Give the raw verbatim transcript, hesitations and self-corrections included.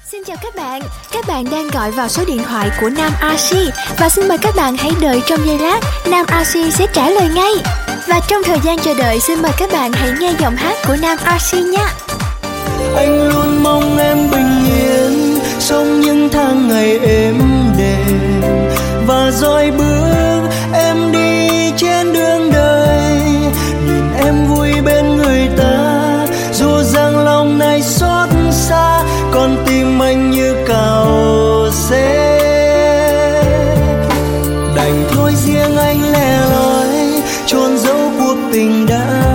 Xin chào các bạn, các bạn đang gọi vào số điện thoại của Nam rờ xê và xin mời các bạn hãy đợi trong giây lát, Nam rờ xê sẽ trả lời ngay. Và trong thời gian chờ đợi, xin mời các bạn hãy nghe giọng hát của Nam rờ xê nha. Anh luôn mong em bình yên, sống những tháng ngày êm đềm, và rồi bước em đi trên đường đời, nhìn em vui bên người ta, dù rằng lòng này xót xa, con tim anh như cào xé. Đành thôi riêng anh lẻ loi, chôn giấu cuộc tình đã